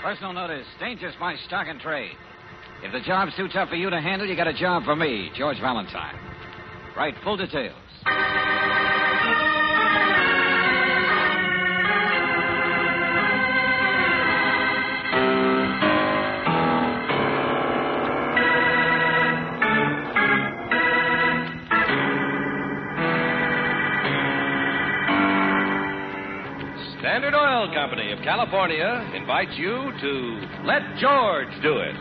Personal notice. Dangerous my stock and trade. If the job's too tough for you to handle, you got a job for me, George Valentine. Write full details. Standard Oil Company of California invites you to Let George Do It.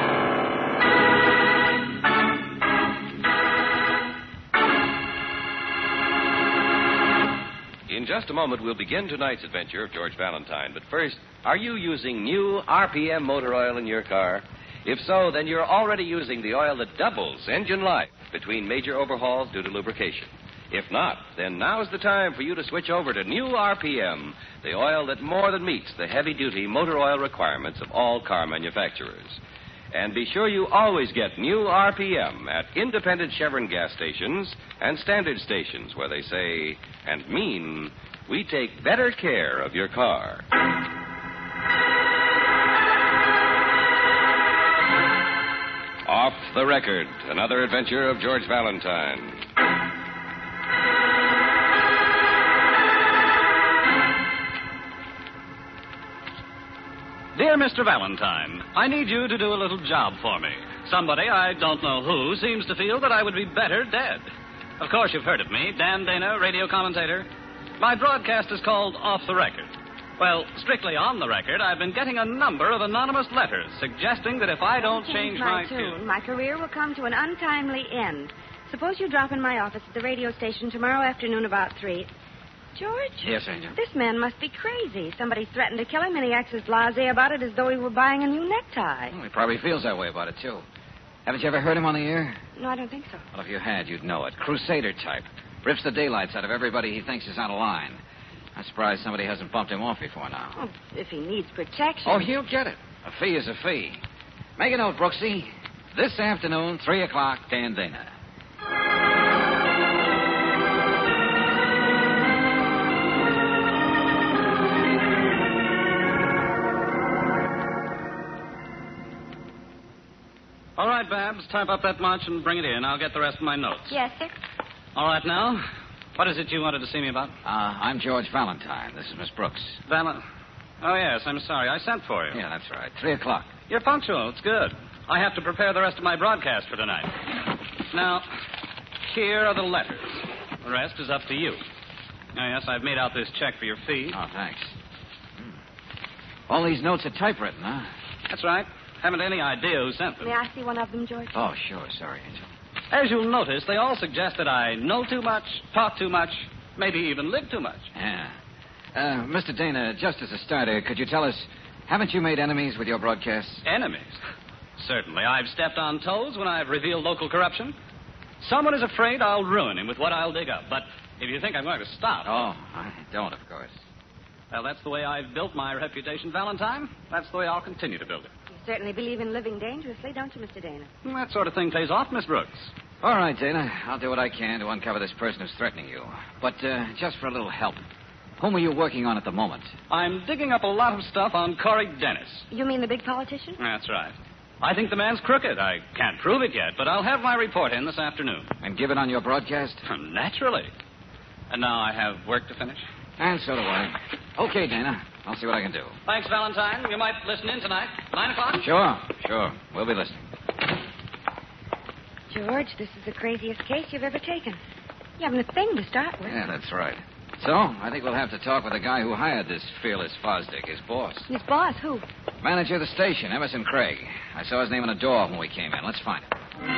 In just a moment, we'll begin tonight's adventure of George Valentine. But first, are you using new RPM motor oil in your car? If so, then you're already using the oil that doubles engine life between major overhauls due to lubrication. If not, then now's the time for you to switch over to new RPM, the oil that more than meets the heavy-duty motor oil requirements of all car manufacturers. And be sure you always get new RPM at independent Chevron gas stations and standard stations where they say and mean, we take better care of your car. Off the Record, another adventure of George Valentine. Dear Mr. Valentine, I need you to do a little job for me. Somebody, I don't know who, seems to feel that I would be better dead. Of course, you've heard of me, Dan Dana, radio commentator. My broadcast is called Off the Record. Well, strictly on the record, I've been getting a number of anonymous letters suggesting that if I don't change my tune, my career will come to an untimely end. Suppose you drop in my office at the radio station tomorrow afternoon about 3. George? Yes, Angel. This man must be crazy. Somebody threatened to kill him, and he acts as blasé about it as though he were buying a new necktie. Well, he probably feels that way about it, too. Haven't you ever heard him on the air? No, I don't think so. Well, if you had, you'd know it. Crusader type. Rips the daylights out of everybody he thinks is out of line. I'm surprised somebody hasn't bumped him off before now. Oh, if he needs protection. Oh, he'll get it. A fee is a fee. Make a note, Brooksy. This afternoon, 3 o'clock, Dan Dana. All right, Babs, type up that much and bring it in. I'll get the rest of my notes. Yes, sir. All right, now. What is it you wanted to see me about? I'm George Valentine. This is Miss Brooks. Oh, yes, I'm sorry. I sent for you. Yeah, that's right. 3 o'clock. You're punctual. It's good. I have to prepare the rest of my broadcast for tonight. Now, here are the letters. The rest is up to you. Oh, yes, I've made out this check for your fee. Oh, thanks. All these notes are typewritten, huh? That's right. Haven't any idea who sent them. May I see one of them, George? Oh, sure. Sorry, Angel. As you'll notice, they all suggest that I know too much, talk too much, maybe even live too much. Yeah. Mr. Dana, just as a starter, could you tell us, haven't you made enemies with your broadcasts? Enemies? Certainly. I've stepped on toes when I've revealed local corruption. Someone is afraid I'll ruin him with what I'll dig up. But if you think I'm going to stop... Oh, I don't, of course. Well, that's the way I've built my reputation, Valentine. That's the way I'll continue to build it. You certainly believe in living dangerously, don't you, Mr. Dana? That sort of thing pays off, Miss Brooks. All right, Dana. I'll do what I can to uncover this person who's threatening you. But just for a little help, whom are you working on at the moment? I'm digging up a lot of stuff on Corey Dennis. You mean the big politician? That's right. I think the man's crooked. I can't prove it yet, but I'll have my report in this afternoon. And give it on your broadcast? Naturally. And now I have work to finish. And so do I. Okay, Dana. I'll see what I can do. Thanks, Valentine. You might listen in tonight. 9 o'clock? Sure. We'll be listening. George, this is the craziest case you've ever taken. You haven't a thing to start with. Yeah, that's right. So, I think we'll have to talk with the guy who hired this fearless Fosdick, his boss. His boss? Who? Manager of the station, Emerson Craig. I saw his name on the door when we came in. Let's find him.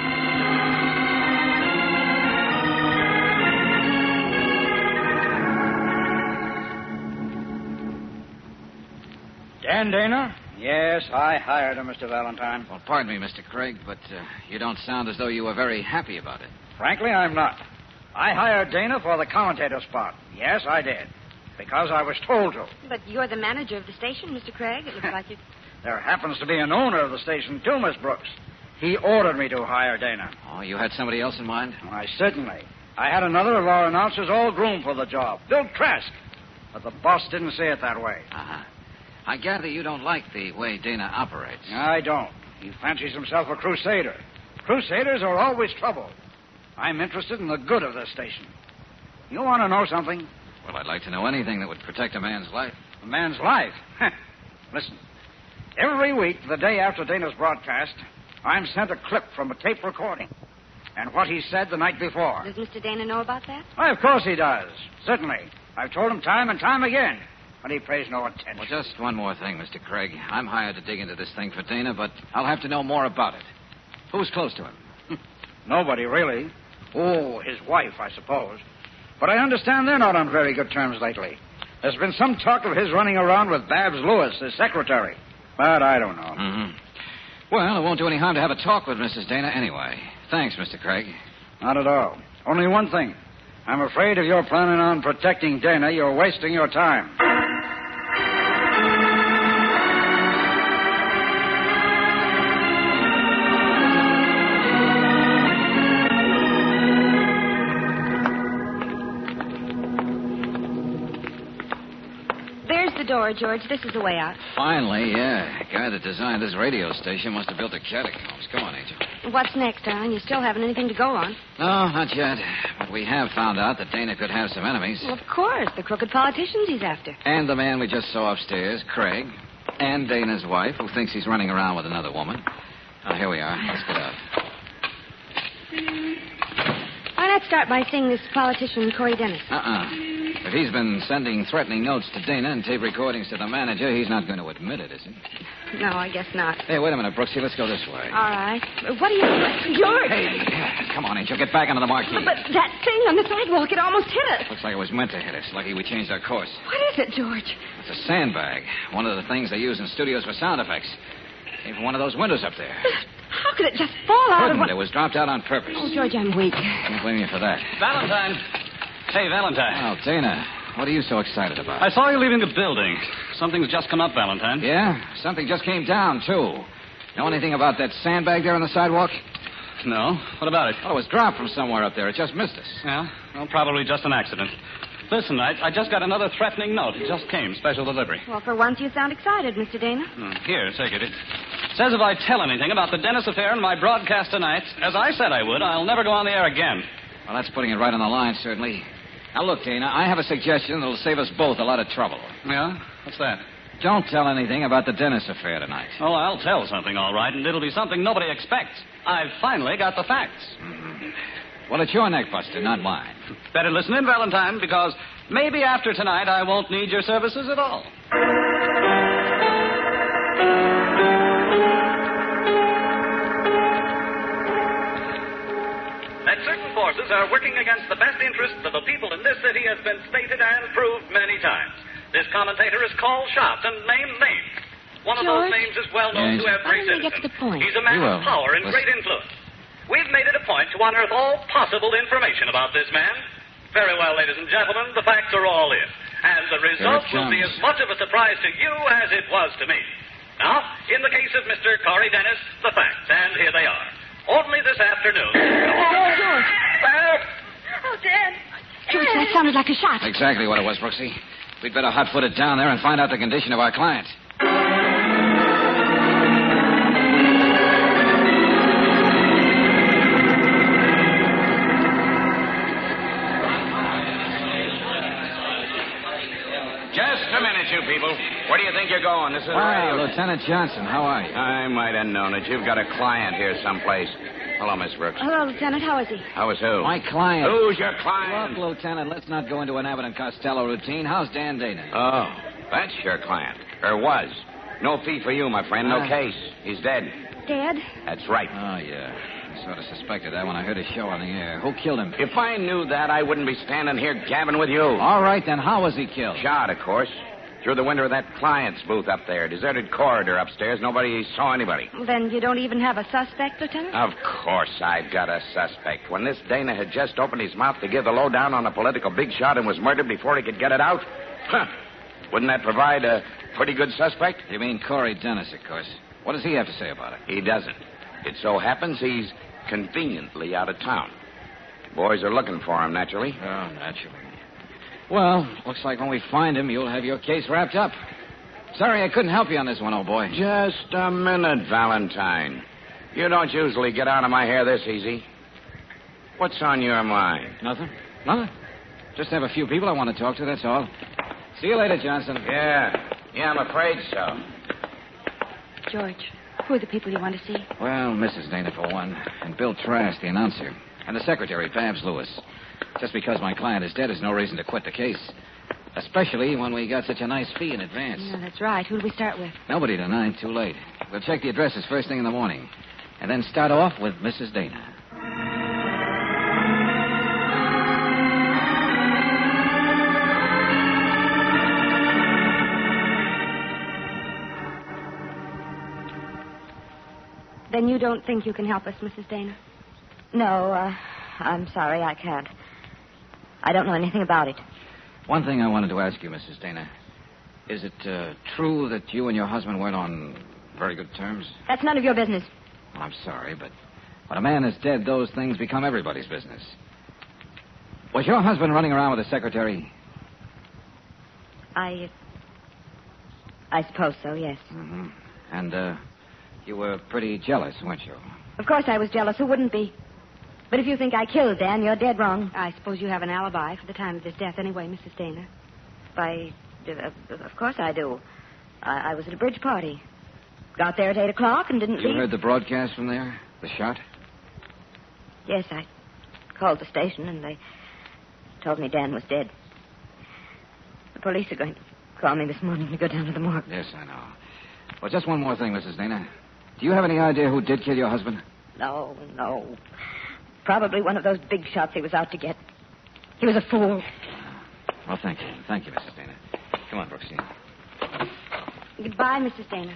Dan Dana? Yes, I hired him, Mr. Valentine. Well, pardon me, Mr. Craig, but you don't sound as though you were very happy about it. Frankly, I'm not. I hired Dana for the commentator spot. Yes, I did. Because I was told to. But you're the manager of the station, Mr. Craig. It looks like you... There happens to be an owner of the station, too, Miss Brooks. He ordered me to hire Dana. Oh, you had somebody else in mind? Why, certainly. I had another of our announcers all groomed for the job, Bill Trask. But the boss didn't see it that way. Uh-huh. I gather you don't like the way Dana operates. I don't. He fancies himself a crusader. Crusaders are always trouble. I'm interested in the good of this station. You want to know something? Well, I'd like to know anything that would protect a man's life. A man's life? Listen. Every week, the day after Dana's broadcast, I'm sent a clip from a tape recording. And what he said the night before. Does Mr. Dana know about that? Why, of course he does. Certainly. I've told him time and time again. But he pays no attention. Well, just one more thing, Mr. Craig. I'm hired to dig into this thing for Dana, but I'll have to know more about it. Who's close to him? Nobody, really. Oh, his wife, I suppose. But I understand they're not on very good terms lately. There's been some talk of his running around with Babs Lewis, his secretary. But I don't know. Mm-hmm. Well, it won't do any harm to have a talk with Mrs. Dana anyway. Thanks, Mr. Craig. Not at all. Only one thing. I'm afraid if you're planning on protecting Dana, you're wasting your time. There's the door, George. This is the way out. Finally, yeah. The guy that designed this radio station must have built a catacombs. Come on, Angel. What's next, darling? You still haven't anything to go on. No, not yet. But we have found out that Dana could have some enemies. Well, of course. The crooked politicians he's after. And the man we just saw upstairs, Craig. And Dana's wife, who thinks he's running around with another woman. Now, here we are. Let's get out. Why not start by seeing this politician, Corey Dennis? If he's been sending threatening notes to Dana and tape recordings to the manager, he's not going to admit it, is he? No, I guess not. Hey, wait a minute, Brooksy. Let's go this way. All right. What are you... George! Hey, come on, Angel. Get back under the marquee. But that thing on the sidewalk, it almost hit us. Looks like it was meant to hit us. Lucky we changed our course. What is it, George? It's a sandbag. One of the things they use in studios for sound effects. Came from one of those windows up there. How could it just fall out of one... It was dropped out on purpose. Oh, George, I'm weak. Can't blame you for that. Valentine. Hey, Valentine. Oh, Dana. What are you so excited about? I saw you leaving the building. Something's just come up, Valentine. Yeah? Something just came down, too. Know anything about that sandbag there on the sidewalk? No. What about it? Well, it was dropped from somewhere up there. It just missed us. Yeah? Well, probably just an accident. Listen, I just got another threatening note. It just came, special delivery. Well, for once you sound excited, Mr. Dana. Here, take it. It says if I tell anything about the Dennis affair in my broadcast tonight, as I said I would, I'll never go on the air again. Well, that's putting it right on the line, certainly. Now, look, Dana, I have a suggestion that'll save us both a lot of trouble. Yeah? What's that? Don't tell anything about the Dennis affair tonight. Oh, I'll tell something, all right, and it'll be something nobody expects. I've finally got the facts. Well, it's your neck, Buster, not mine. Better listen in, Valentine, because maybe after tonight I won't need your services at all. That certain forces are working against the best interests of the people in this city has been stated and proved many times. This commentator is called shots and named names. One of those George? names is well known to every Why don't we citizen. get to the point? He's a man of power and great influence. We've made it a point to unearth all possible information about this man. Very well, ladies and gentlemen, the facts are all in. And the result will be as much of a surprise to you as it was to me. Now, in the case of Mr. Corey Dennis, the facts, and here they are. Only this afternoon. George. Oh, Dad. George, that sounded like a shot. Exactly what it was, Brooksy. We'd better hot-foot it down there and find out the condition of our client. Just a minute, you people. Where do you think you're going? This is Wow, radio. Lieutenant Johnson, how are you? I might have known it. You've got a client here someplace. Hello, Miss Brooks. Hello, Lieutenant. How is he? How is who? My client. Who's your client? Look, Lieutenant, let's not go into an Abbott and Costello routine. How's Dan Dana? Oh, that's your client. Or was. No fee for you, my friend. No case. He's dead. Dead? That's right. Oh, yeah. I sort of suspected that when I heard his show on the air. Who killed him? If I knew that, I wouldn't be standing here gabbing with you. All right, then how was he killed? Shot, of course. Through the window of that client's booth up there. Deserted corridor upstairs. Nobody saw anybody. Then you don't even have a suspect, Lieutenant? Of course I've got a suspect. When this Dana had just opened his mouth to give the lowdown on a political big shot and was murdered before he could get it out, wouldn't that provide a pretty good suspect? You mean Corey Dennis, of course. What does he have to say about it? He doesn't. It so happens he's conveniently out of town. Boys are looking for him, naturally. Oh, naturally. Well, looks like when we find him, you'll have your case wrapped up. Sorry I couldn't help you on this one, old boy. Just a minute, Valentine. You don't usually get out of my hair this easy. What's on your mind? Nothing. Just have a few people I want to talk to, that's all. See you later, Johnson. Yeah, I'm afraid so. George, who are the people you want to see? Well, Mrs. Dana, for one, and Bill Trask, the announcer, and the secretary, Babs Lewis. Just because my client is dead is no reason to quit the case. Especially when we got such a nice fee in advance. Yeah, that's right. Who do we start with? Nobody tonight, too late. We'll check the addresses first thing in the morning. And then start off with Mrs. Dana. Then you don't think you can help us, Mrs. Dana? No, I'm sorry, I can't. I don't know anything about it. One thing I wanted to ask you, Mrs. Dana. Is it true that you and your husband weren't on very good terms? That's none of your business. Well, I'm sorry, but when a man is dead, those things become everybody's business. Was your husband running around with a secretary? I suppose so, yes. Mm-hmm. And, you were pretty jealous, weren't you? Of course I was jealous. Who wouldn't be? But if you think I killed Dan, you're dead wrong. I suppose you have an alibi for the time of his death anyway, Mrs. Dana. Of course I do. I was at a bridge party. Got there at 8 o'clock and didn't leave. You heard the broadcast from there? The shot? Yes, I called the station and they told me Dan was dead. The police are going to call me this morning to go down to the morgue. Yes, I know. Well, just one more thing, Mrs. Dana. Do you have any idea who did kill your husband? No. Probably one of those big shots he was out to get. He was a fool. Well, thank you. Thank you, Mrs. Dana. Come on, Brooksy. Goodbye, Mrs. Dana.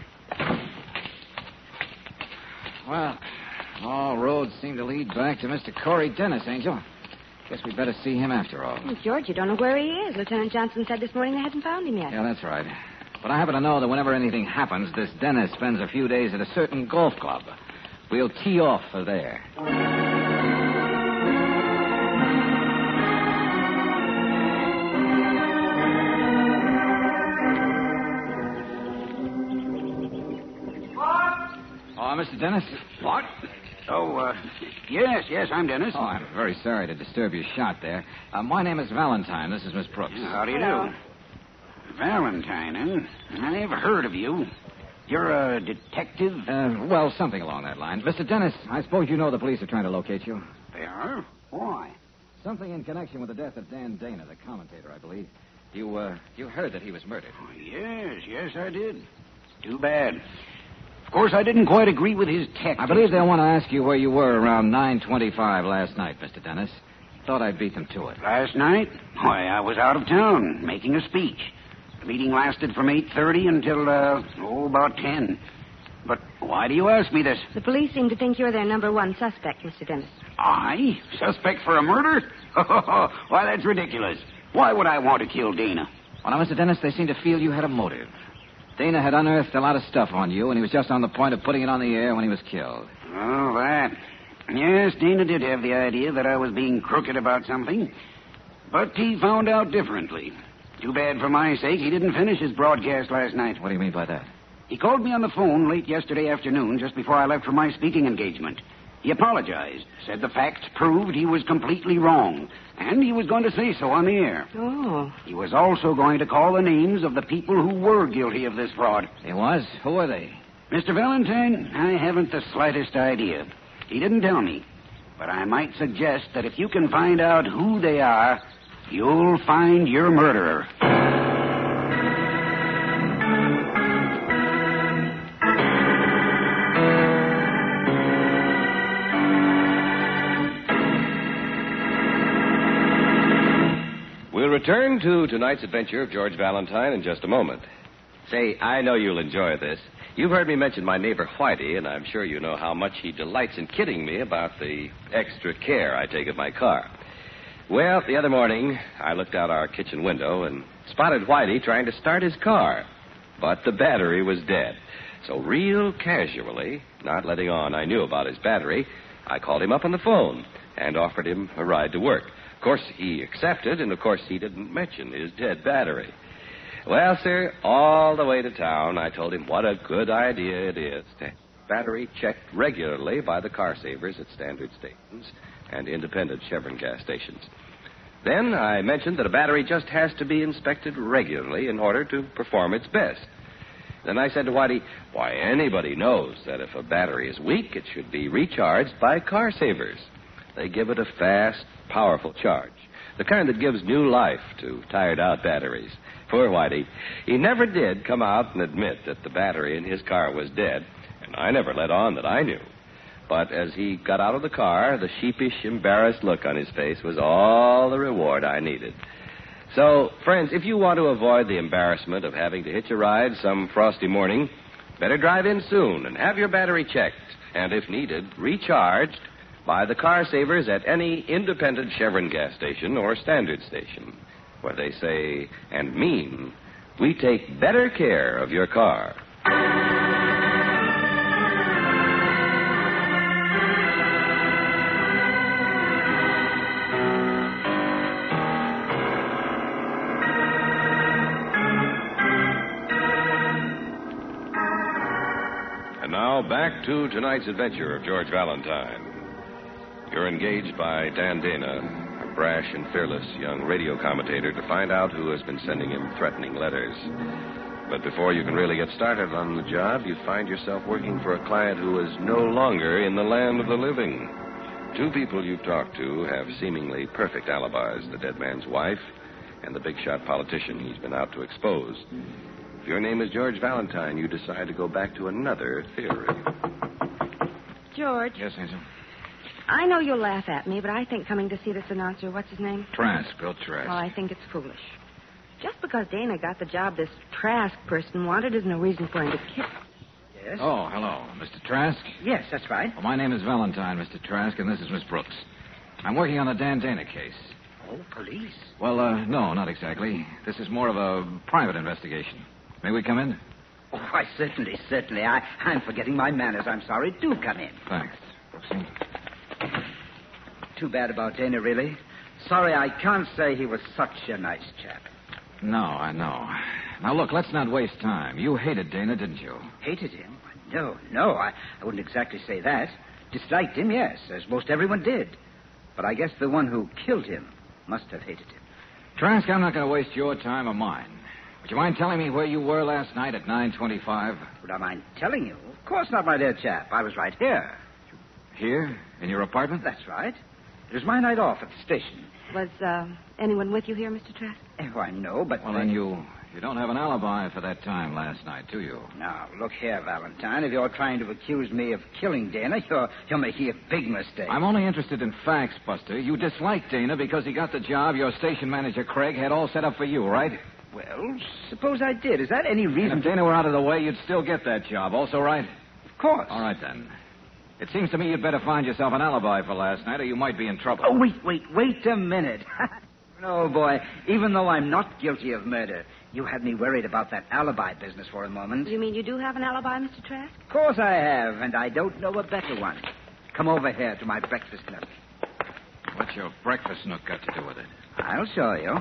Well, all roads seem to lead back to Mr. Corey Dennis, Angel. Guess we'd better see him after all. Oh, George, you don't know where he is. Lieutenant Johnson said this morning they hadn't found him yet. Yeah, that's right. But I happen to know that whenever anything happens, this Dennis spends a few days at a certain golf club. We'll tee off for there. Mr. Dennis? What? Oh, yes, I'm Dennis. Oh, I'm very sorry to disturb your shot there. My name is Valentine. This is Miss Brooks. How do you do? Valentine, eh? I've heard of you. You're a detective? Well, something along that line. Mr. Dennis, I suppose you know the police are trying to locate you. They are? Why? Something in connection with the death of Dan Dana, the commentator, I believe. You heard that he was murdered. Oh, yes, I did. Too bad. Of course, I didn't quite agree with his tactics. I believe they'll want to ask you where you were around 9:25 last night, Mr. Dennis. Thought I'd beat them to it. Last night? Why, I was out of town, making a speech. The meeting lasted from 8:30 until, about 10. But why do you ask me this? The police seem to think you're their number one suspect, Mr. Dennis. I? Suspect for a murder? Why, that's ridiculous. Why would I want to kill Dana? Well, now, Mr. Dennis, they seem to feel you had a motive. Dana had unearthed a lot of stuff on you, and he was just on the point of putting it on the air when he was killed. Oh, that. Yes, Dana did have the idea that I was being crooked about something. But he found out differently. Too bad for my sake he didn't finish his broadcast last night. What do you mean by that? He called me on the phone late yesterday afternoon, just before I left for my speaking engagement. He apologized, said the facts proved he was completely wrong, and he was going to say so on the air. Oh. He was also going to call the names of the people who were guilty of this fraud. He was? Who were they? Mr. Valentine, I haven't the slightest idea. He didn't tell me. But I might suggest that if you can find out who they are, you'll find your murderer. We'll return to tonight's adventure of George Valentine in just a moment. Say, I know you'll enjoy this. You've heard me mention my neighbor Whitey, and I'm sure you know how much he delights in kidding me about the extra care I take of my car. Well, the other morning, I looked out our kitchen window and spotted Whitey trying to start his car. But the battery was dead. So real casually, not letting on I knew about his battery, I called him up on the phone and offered him a ride to work. Of course, he accepted, and of course, he didn't mention his dead battery. Well, sir, all the way to town, I told him what a good idea it is to have battery checked regularly by the car savers at standard stations and independent Chevron gas stations. Then I mentioned that a battery just has to be inspected regularly in order to perform its best. Then I said to Whitey, why, anybody knows that if a battery is weak, it should be recharged by car savers. They give it a fast, powerful charge, the kind that gives new life to tired-out batteries. Poor Whitey. He never did come out and admit that the battery in his car was dead, and I never let on that I knew. But as he got out of the car, the sheepish, embarrassed look on his face was all the reward I needed. So, friends, if you want to avoid the embarrassment of having to hitch a ride some frosty morning, better drive in soon and have your battery checked, and if needed, recharged by the car savers at any independent Chevron gas station or standard station, where they say and mean, we take better care of your car. And now back to tonight's adventure of George Valentine. You're engaged by Dan Dana, a brash and fearless young radio commentator, to find out who has been sending him threatening letters. But before you can really get started on the job, you find yourself working for a client who is no longer in the land of the living. Two people you've talked to have seemingly perfect alibis, the dead man's wife and the big-shot politician he's been out to expose. If your name is George Valentine, you decide to go back to another theory. George. Yes, Hazel? I know you'll laugh at me, but I think coming to see this announcer, what's his name? Trask, Bill Trask. Well, I think it's foolish. Just because Dana got the job this Trask person wanted is no reason for him to kill. Yes? Oh, hello. Mr. Trask? Yes, that's right. Well, my name is Valentine, Mr. Trask, and this is Miss Brooks. I'm working on the Dan Dana case. Oh, police? Well, no, not exactly. This is more of a private investigation. May we come in? Oh, why, certainly. I'm forgetting my manners. I'm sorry. Do come in. Thanks. Brooksy. Too bad about Dana, really. Sorry, I can't say he was such a nice chap. No, I know. Now, look, let's not waste time. You hated Dana, didn't you? Hated him? No, I wouldn't exactly say that. Disliked him, yes, as most everyone did. But I guess the one who killed him must have hated him. Trask, I'm not going to waste your time or mine. Would you mind telling me where you were last night at 9:25? Would I mind telling you? Of course not, my dear chap. I was right here. Here? In your apartment? That's right. It was my night off at the station. Was anyone with you here, Mr. Trask? Why, no, but... Well, then you don't have an alibi for that time last night, do you? Now, look here, Valentine. If you're trying to accuse me of killing Dana, you're making a big mistake. I'm only interested in facts, Buster. You disliked Dana because he got the job your station manager, Craig, had all set up for you, right? Well, suppose I did. Is that any reason... And if Dana were out of the way, you'd still get that job, also, right? Of course. All right, then. It seems to me you'd better find yourself an alibi for last night, or you might be in trouble. Oh, wait a minute. No, boy, even though I'm not guilty of murder, you had me worried about that alibi business for a moment. You mean you do have an alibi, Mr. Trask? Of course I have, and I don't know a better one. Come over here to my breakfast nook. What's your breakfast nook got to do with it? I'll show you.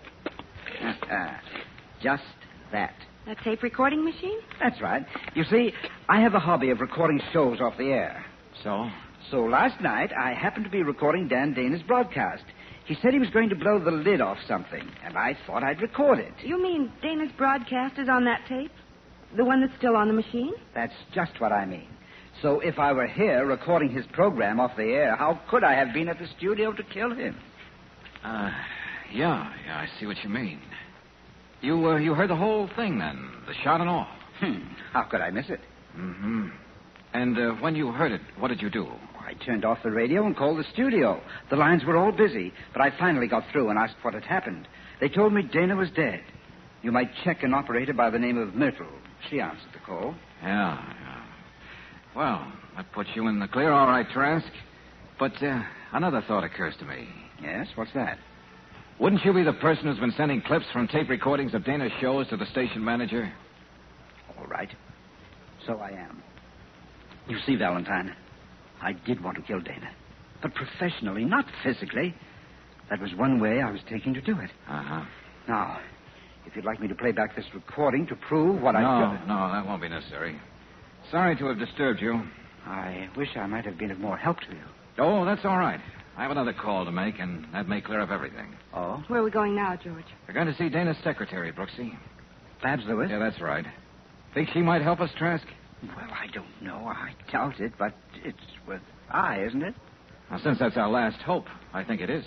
Just that. A tape recording machine? That's right. You see, I have a hobby of recording shows off the air. So? So last night, I happened to be recording Dan Dana's broadcast. He said he was going to blow the lid off something, and I thought I'd record it. You mean Dana's broadcast is on that tape? The one that's still on the machine? That's just what I mean. So if I were here recording his program off the air, how could I have been at the studio to kill him? Yeah, I see what you mean. You heard the whole thing, then? The shot and all? How could I miss it? Mm-hmm. And when you heard it, what did you do? I turned off the radio and called the studio. The lines were all busy, but I finally got through and asked what had happened. They told me Dana was dead. You might check an operator by the name of Myrtle. She answered the call. Yeah. Well, that puts you in the clear, all right, Trask. But another thought occurs to me. Yes, what's that? Wouldn't you be the person who's been sending clips from tape recordings of Dana's shows to the station manager? All right. So I am. You see, Valentine, I did want to kill Dana. But professionally, not physically. That was one way I was taking to do it. Uh-huh. Now, If you'd like me to play back this recording to prove what I've done. No, that won't be necessary. Sorry to have disturbed you. I wish I might have been of more help to you. Oh, that's all right. I have another call to make, and that may clear up everything. Oh? Where are we going now, George? We're going to see Dana's secretary, Brooksy. Babs Lewis? Yeah, that's right. Think she might help us, Trask? Well, I don't know. I doubt it, but it's with I, isn't it? Now, since that's our last hope, I think it is.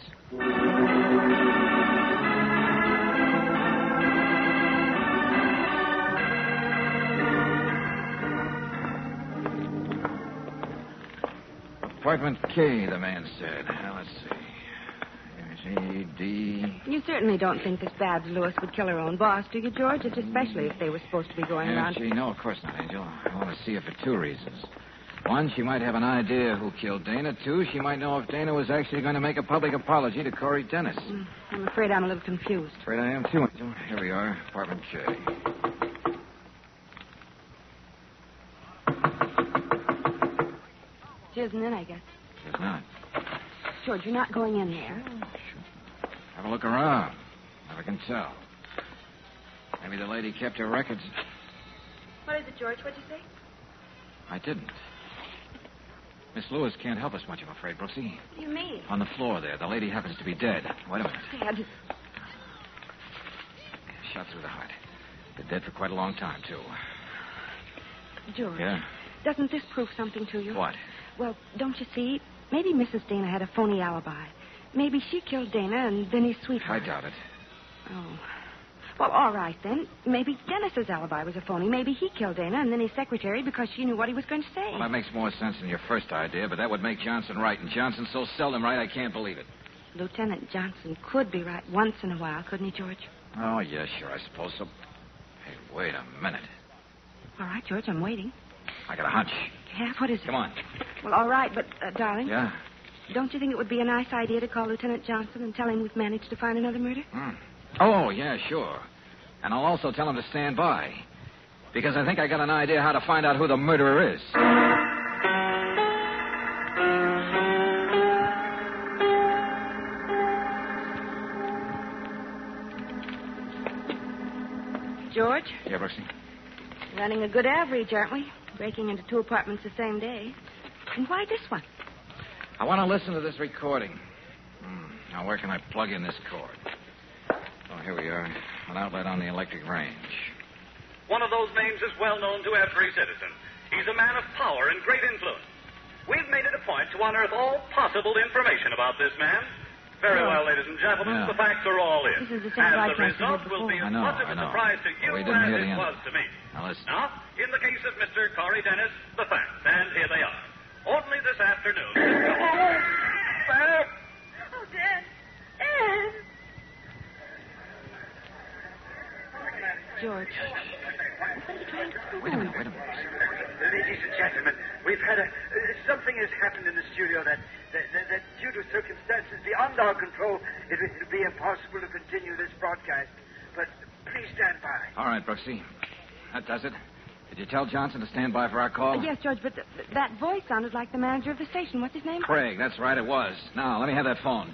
Apartment K, the man said. Now, let's see. A-D... You certainly don't think this Babs Lewis would kill her own boss, do you, George? It's especially if they were supposed to be going Yeah, around... gee, no, of course not, Angel. I want to see her for two reasons. One, she might have an idea who killed Dana. Two, she might know if Dana was actually going to make a public apology to Corey Dennis. I'm afraid I'm a little confused. Afraid I am, too, Angel. Here we are, Apartment K. She isn't in, I guess. She's not. George, you're not going in there. Have a look around. Never can tell. Maybe the lady kept her records. What is it, George? What'd you say? I didn't. Miss Lewis can't help us much, I'm afraid, Brooksy. What do you mean? On the floor there, the lady happens to be dead. Wait a minute. Dad. Shot through the heart. Been dead for quite a long time, too. George. Yeah? Doesn't this prove something to you? What? Well, don't you see? Maybe Mrs. Dana had a phony alibi. Maybe she killed Dana and then his sweetheart. I doubt it. Oh. Well, all right, then. Maybe Dennis's alibi was a phony. Maybe he killed Dana and then his secretary because she knew what he was going to say. Well, that makes more sense than your first idea, but that would make Johnson right. And Johnson's so seldom right, I can't believe it. Lieutenant Johnson could be right once in a while, couldn't he, George? Oh, yeah, sure, I suppose so. Hey, wait a minute. All right, George, I'm waiting. I got a hunch. Yeah, what is it? Come on. Well, all right, but, darling. Yeah? Don't you think it would be a nice idea to call Lieutenant Johnson and tell him we've managed to find another murder? Oh, yeah, sure. And I'll also tell him to stand by. Because I think I got an idea how to find out who the murderer is. George? Yeah, Brooksy? Running a good average, aren't we? Breaking into 2 apartments the same day. And why this one? I want to listen to this recording. Now, where can I plug in this cord? Oh, here we are. An outlet on the electric range. One of those names is well known to every citizen. He's a man of power and great influence. We've made it a point to unearth all possible information about this man. Very well, ladies and gentlemen, Yeah. the facts are all in. This is the same and the broadcast we result heard will be before. as I know, much of I a know. surprise to you We didn't as hear the it end. was to me. Now, listen. Now, in the case of Mr. Corey Dennis, the facts, and here they are. Only this afternoon. Oh, Dad. Dad. George. What are you trying to do? Wait a minute. Ladies and gentlemen, we've had something has happened in the studio that due to circumstances beyond our control, it'll be impossible to continue this broadcast. But please stand by. All right, Brooksy. That does it. Did you tell Johnson to stand by for our call? Yes, George, but that voice sounded like the manager of the station. What's his name? Craig, that's right, it was. Now, let me have that phone.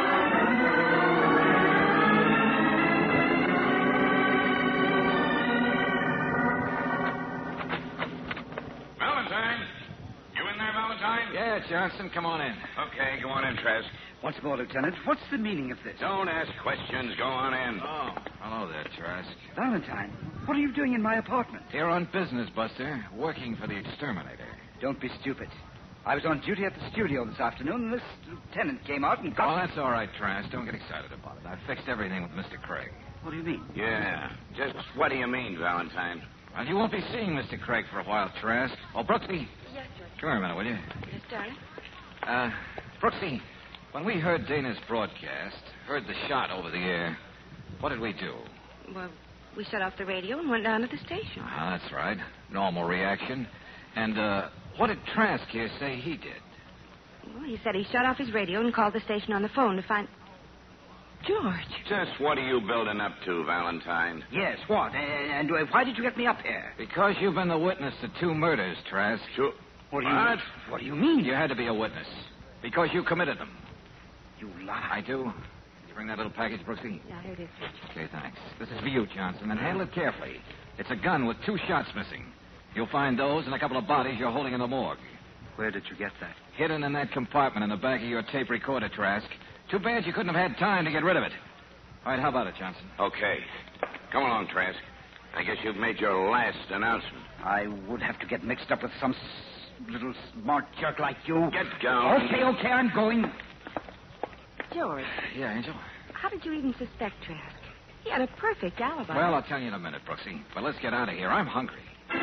Valentine? You in there, Valentine? Yeah, Johnson, come on in. Okay, go on in, Trask. Once more, Lieutenant, what's the meaning of this? Don't ask questions. Go on in. Oh, hello there, Trask. Valentine, what are you doing in my apartment? Here on business, Buster, working for the exterminator. Don't be stupid. I was on duty at the studio this afternoon, and this lieutenant came out and Oh, got... that's all right, Trask. Don't get excited about it. I fixed everything with Mr. Craig. What do you mean? Yeah. Just what do you mean, Valentine? Well, you won't be seeing Mr. Craig for a while, Trask. Oh, Brooksy, Yes, George. come here a minute, will you? Yes, darling. Brooksy, when we heard Dana's broadcast, heard the shot over the air, what did we do? Well, we shut off the radio and went down to the station. That's right. Normal reaction. And, what did Trask here say he did? Well, he said he shut off his radio and called the station on the phone to find... George. Just what are you building up to, Valentine? Yes, what? And why did you get me up here? Because you've been the witness to 2 murders, Trask. Sure. What do you mean? You had to be a witness. Because you committed them. You lie. I do. bring that little package, Brooksy? Yeah, here it is. Okay, thanks. This is for you, Johnson, and handle it carefully. It's a gun with 2 shots missing. You'll find those and a couple of bodies you're holding in the morgue. Where did you get that? Hidden in that compartment in the back of your tape recorder, Trask. Too bad you couldn't have had time to get rid of it. All right, how about it, Johnson? Okay. Come along, Trask. I guess you've made your last announcement. I would have to get mixed up with some little smart jerk like you. Get down. Okay, I'm going. George, Yeah, Angel? how did you even suspect Trask? He had a perfect alibi. Well, I'll tell you in a minute, Brooksy. But let's get out of here. I'm hungry.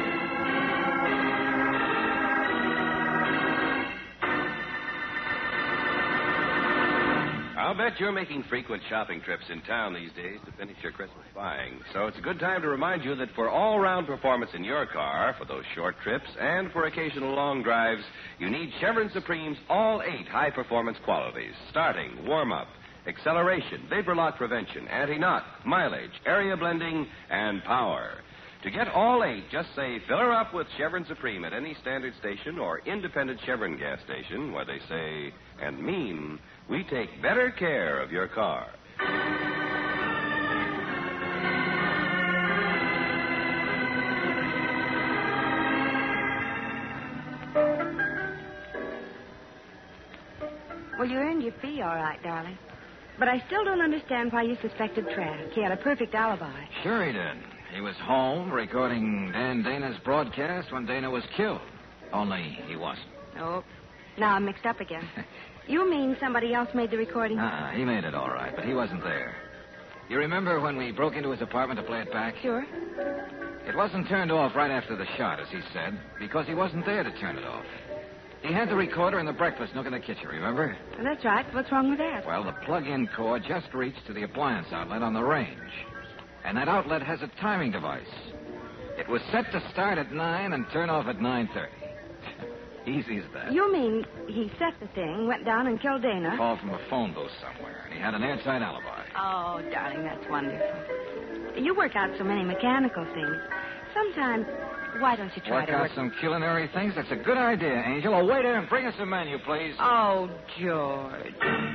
I'll bet you're making frequent shopping trips in town these days to finish your Christmas buying. So it's a good time to remind you that for all-round performance in your car, for those short trips, and for occasional long drives, you need Chevron Supreme's all 8 high-performance qualities, starting warm-up, acceleration, vapor lock prevention, anti-knock, mileage, area blending, and power. To get all 8, just say, fill her up with Chevron Supreme at any standard station or independent Chevron gas station where they say and mean, we take better care of your car. Well, you earned your fee, all right, darling. But I still don't understand why you suspected Trask. He had a perfect alibi. Sure he did. He was home recording Dan Dana's broadcast when Dana was killed. Only he wasn't. Oh, now I'm mixed up again. You mean somebody else made the recording? He made it all right, but he wasn't there. You remember when we broke into his apartment to play it back? Sure. It wasn't turned off right after the shot, as he said, because he wasn't there to turn it off. He had the recorder in the breakfast nook in the kitchen, remember? Well, that's right. What's wrong with that? Well, the plug-in cord just reached to the appliance outlet on the range. And that outlet has a timing device. It was set to start at 9 and turn off at 9:30. Easy as that. You mean he set the thing, went down and killed Dana? Call from a phone booth somewhere, and he had an airtight alibi. Oh, darling, that's wonderful. You work out so many mechanical things. Sometimes, why don't you try Work to out work... some culinary things? That's a good idea, Angel. Oh, waiter, and bring us a menu, please. Oh, George.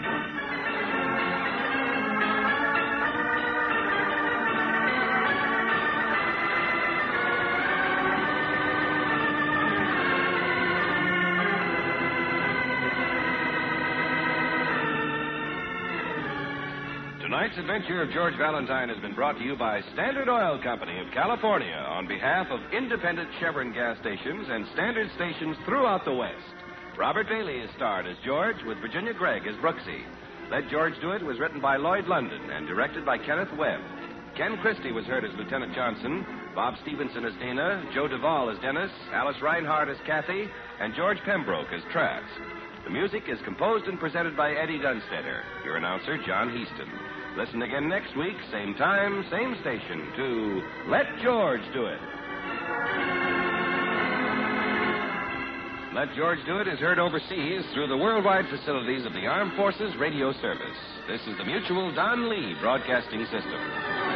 Tonight's adventure of George Valentine has been brought to you by Standard Oil Company of California on behalf of independent Chevron gas stations and standard stations throughout the West. Robert Bailey is starred as George, with Virginia Gregg as Brooksy. Let George Do It was written by Lloyd London and directed by Kenneth Webb. Ken Christie was heard as Lieutenant Johnson, Bob Stevenson as Dana, Joe Duvall as Dennis, Alice Reinhardt as Kathy, and George Pembroke as Trask. The music is composed and presented by Eddie Dunstetter. Your announcer, John Heaston. Listen again next week, same time, same station, to Let George Do It. Let George Do It is heard overseas through the worldwide facilities of the Armed Forces Radio Service. This is the Mutual Don Lee Broadcasting System.